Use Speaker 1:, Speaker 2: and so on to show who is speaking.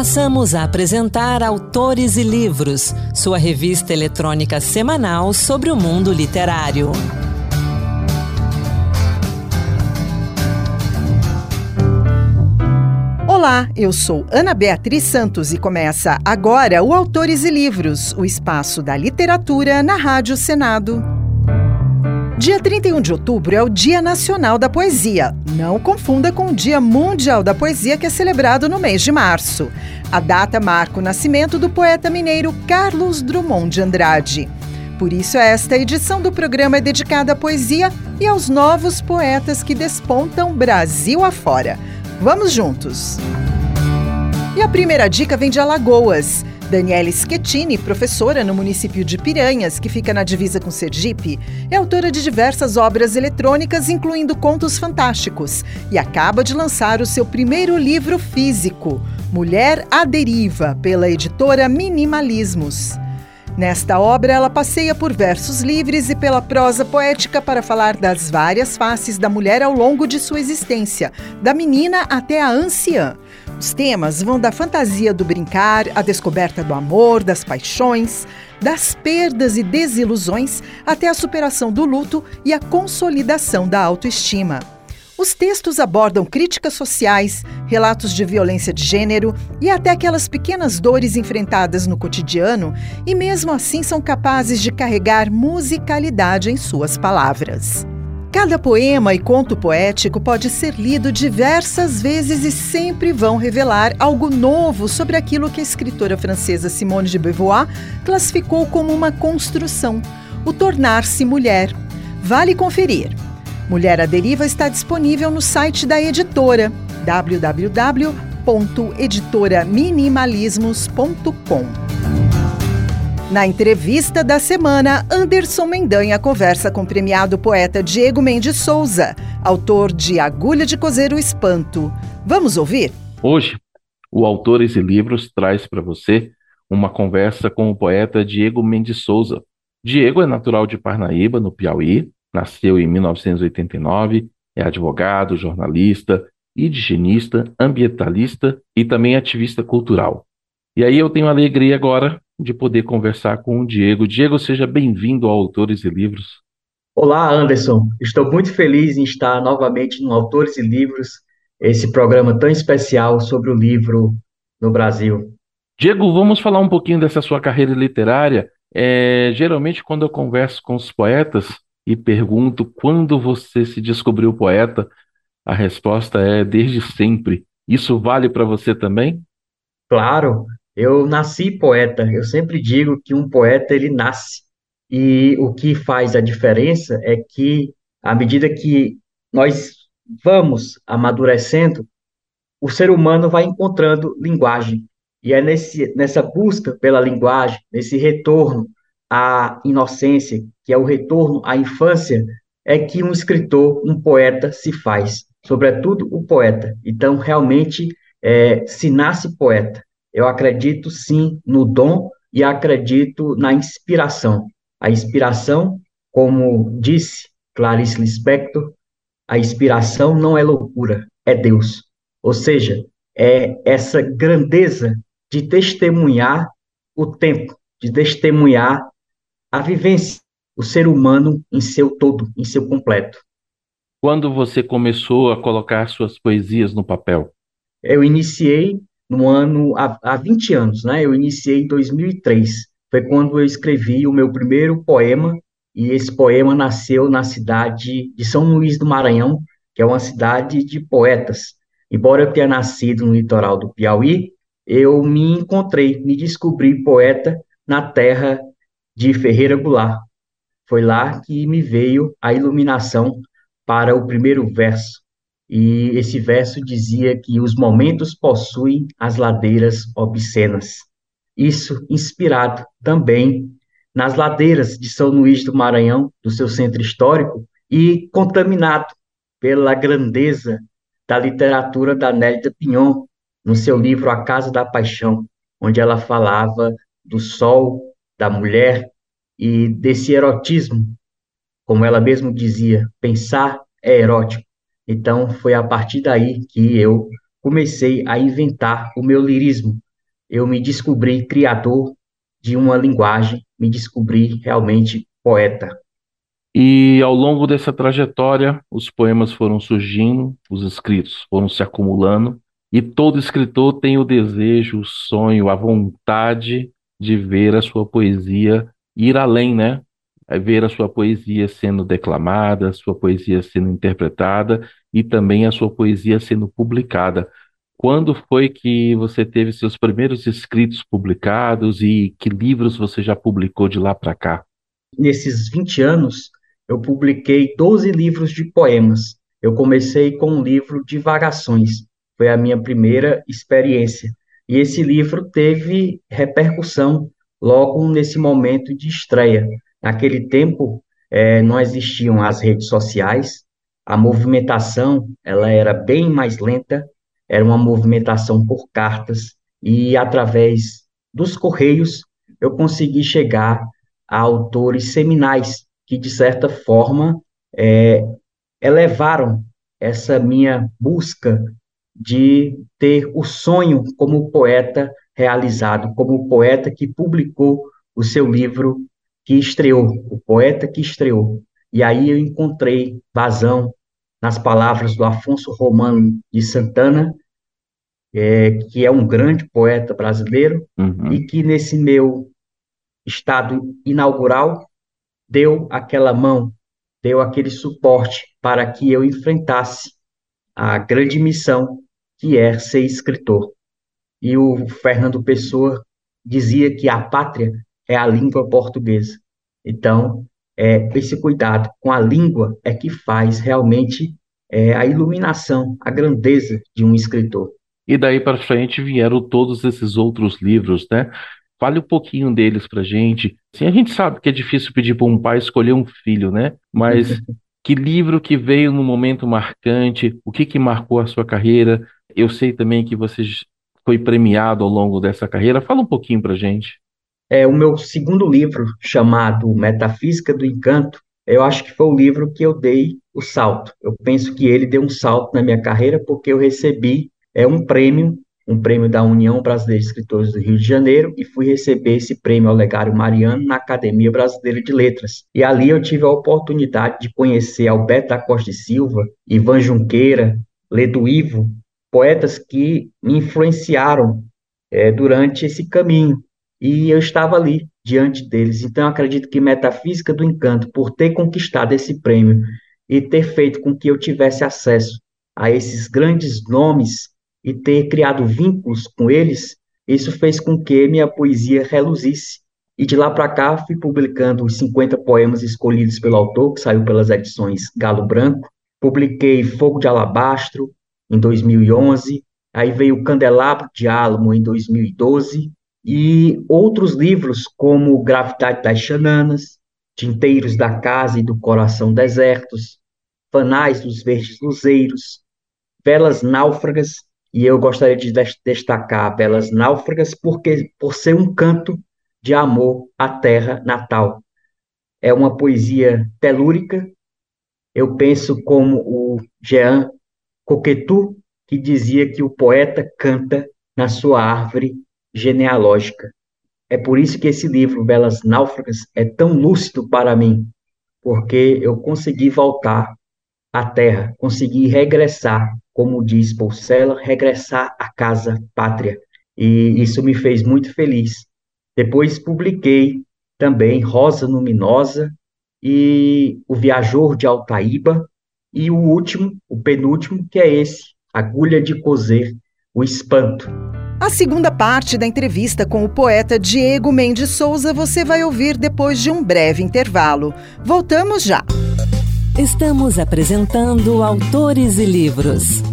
Speaker 1: Passamos a apresentar Autores e Livros, sua revista eletrônica semanal sobre o mundo literário.
Speaker 2: Olá, eu sou Ana Beatriz Santos e começa agora o Autores e Livros, o espaço da literatura na Rádio Senado. Dia 31 de outubro é o Dia Nacional da Poesia. Não confunda com o Dia Mundial da Poesia, que é celebrado no mês de março. A data marca o nascimento do poeta mineiro Carlos Drummond de Andrade. Por isso, esta edição do programa é dedicada à poesia e aos novos poetas que despontam Brasil afora. Vamos juntos! E a primeira dica vem de Alagoas. Daniela Schettini, professora no município de Piranhas, que fica na divisa com Sergipe, é autora de diversas obras eletrônicas, incluindo contos fantásticos, e acaba de lançar o seu primeiro livro físico, Mulher à Deriva, pela editora Minimalismos. Nesta obra, ela passeia por versos livres e pela prosa poética para falar das várias faces da mulher ao longo de sua existência, da menina até a anciã. Os temas vão da fantasia do brincar, à descoberta do amor, das paixões, das perdas e desilusões, até a superação do luto e a consolidação da autoestima. Os textos abordam críticas sociais, relatos de violência de gênero e até aquelas pequenas dores enfrentadas no cotidiano, e mesmo assim são capazes de carregar musicalidade em suas palavras. Cada poema e conto poético pode ser lido diversas vezes e sempre vão revelar algo novo sobre aquilo que a escritora francesa Simone de Beauvoir classificou como uma construção, o tornar-se mulher. Vale conferir. Mulher à Deriva está disponível no site da editora, www.editoraminimalismos.com. Na entrevista da semana, Anderson Mendanha conversa com o premiado poeta Diego Mendes Souza, autor de Agulha de Cozer o Espanto. Vamos ouvir?
Speaker 3: Hoje, o Autores e Livros traz para você uma conversa com o poeta Diego Mendes Souza. Diego é natural de Parnaíba, no Piauí, nasceu em 1989, é advogado, jornalista, indigenista, ambientalista e também ativista cultural. E aí eu tenho a alegria agora de poder conversar com o Diego. Diego, seja bem-vindo ao Autores e Livros.
Speaker 4: Olá, Anderson. Estou muito feliz em estar novamente no Autores e Livros, esse programa tão especial sobre o livro no Brasil.
Speaker 3: Diego, vamos falar um pouquinho dessa sua carreira literária. Geralmente, quando eu converso com os poetas e pergunto quando você se descobriu poeta, a resposta é desde sempre. Isso vale para você também?
Speaker 4: Claro, eu nasci poeta. Eu sempre digo que um poeta, ele nasce. E o que faz a diferença é que, à medida que nós vamos amadurecendo, o ser humano vai encontrando linguagem. E é nessa busca pela linguagem, nesse retorno à inocência, que é o retorno à infância, é que um escritor, um poeta se faz. Sobretudo o poeta. Então, realmente, se nasce poeta. Eu acredito, sim, no dom e acredito na inspiração. A inspiração, como disse Clarice Lispector, a inspiração não é loucura, é Deus. Ou seja, é essa grandeza de testemunhar o tempo, de testemunhar a vivência, o ser humano em seu todo, em seu completo.
Speaker 3: Quando você começou a colocar suas poesias no papel?
Speaker 4: Eu iniciei no ano, há 20 anos, né? Eu iniciei em 2003. Foi quando eu escrevi o meu primeiro poema, e esse poema nasceu na cidade de São Luís do Maranhão, que é uma cidade de poetas. Embora eu tenha nascido no litoral do Piauí, eu me encontrei, me descobri poeta na terra de Ferreira Goulart. Foi lá que me veio a iluminação para o primeiro verso. E esse verso dizia que os momentos possuem as ladeiras obscenas. Isso inspirado também nas ladeiras de São Luís do Maranhão, do seu centro histórico, e contaminado pela grandeza da literatura da Nélida Pinhon, no seu livro A Casa da Paixão, onde ela falava do sol, da mulher e desse erotismo, como ela mesma dizia, pensar é erótico. Então, foi a partir daí que eu comecei a inventar o meu lirismo, eu me descobri criador de uma linguagem, me descobri realmente poeta.
Speaker 3: E ao longo dessa trajetória, os poemas foram surgindo, os escritos foram se acumulando, e todo escritor tem o desejo, o sonho, a vontade de ver a sua poesia ir além, né? É ver a sua poesia sendo declamada, a sua poesia sendo interpretada e também a sua poesia sendo publicada. Quando foi que você teve seus primeiros escritos publicados e que livros você já publicou de lá para cá?
Speaker 4: Nesses 20 anos, eu publiquei 12 livros de poemas. Eu comecei com um livro Divagações, foi a minha primeira experiência. E esse livro teve repercussão logo nesse momento de estreia. Naquele tempo, não existiam as redes sociais, a movimentação ela era bem mais lenta, era uma movimentação por cartas, e através dos correios eu consegui chegar a autores seminais que, de certa forma, elevaram essa minha busca de ter o sonho como poeta realizado, como poeta que publicou o seu livro que estreou, o poeta que estreou. E aí eu encontrei vazão nas palavras do Afonso Romano de Santana, que é um grande poeta brasileiro, e que nesse meu estado inaugural deu aquela mão, deu aquele suporte para que eu enfrentasse a grande missão que é ser escritor. E o Fernando Pessoa dizia que a pátria é a língua portuguesa. Então, esse cuidado com a língua é que faz realmente a iluminação, a grandeza de um escritor.
Speaker 3: E daí para frente vieram todos esses outros livros, né? Fale um pouquinho deles pra gente. Sim, a gente sabe que é difícil pedir para um pai escolher um filho, né? Mas que livro que veio num momento marcante? O que marcou a sua carreira? Eu sei também que você foi premiado ao longo dessa carreira. Fala um pouquinho pra gente.
Speaker 4: O meu segundo livro, chamado Metafísica do Encanto, eu acho que foi o livro que eu dei o salto. Eu penso que ele deu um salto na minha carreira porque eu recebi um prêmio da União Brasileira de Escritores do Rio de Janeiro, e fui receber esse prêmio Olegário Mariano na Academia Brasileira de Letras. E ali eu tive a oportunidade de conhecer Alberto da Costa e Silva, Ivan Junqueira, Ledo Ivo, poetas que me influenciaram durante esse caminho. E eu estava ali, diante deles. Então, eu acredito que Metafísica do Encanto, por ter conquistado esse prêmio e ter feito com que eu tivesse acesso a esses grandes nomes e ter criado vínculos com eles, isso fez com que minha poesia reluzisse. E de lá para cá, fui publicando os 50 poemas escolhidos pelo autor, que saiu pelas edições Galo Branco. Publiquei Fogo de Alabastro, em 2011. Aí veio Candelabro de Álamo, em 2012. E outros livros, como Gravidade das Xananas, Tinteiros da Casa e do Coração Desertos, Fanais dos Verdes Luzeiros, Velas Náufragas, e eu gostaria de destacar Velas Náufragas por ser um canto de amor à terra natal. É uma poesia telúrica, eu penso como o Jean Cocteau, que dizia que o poeta canta na sua árvore genealógica. É por isso que esse livro, Velas Náufragas, é tão lúcido para mim, porque eu consegui voltar à terra, consegui regressar, como diz Porcela, regressar à casa pátria. E isso me fez muito feliz. Depois publiquei também Rosa Luminosa e O Viajor de Altaíba, e o último, o penúltimo, que é esse, Agulha de Coser, O Espanto.
Speaker 2: A segunda parte da entrevista com o poeta Diego Mendes Souza você vai ouvir depois de um breve intervalo. Voltamos já.
Speaker 1: Estamos apresentando Autores e Livros.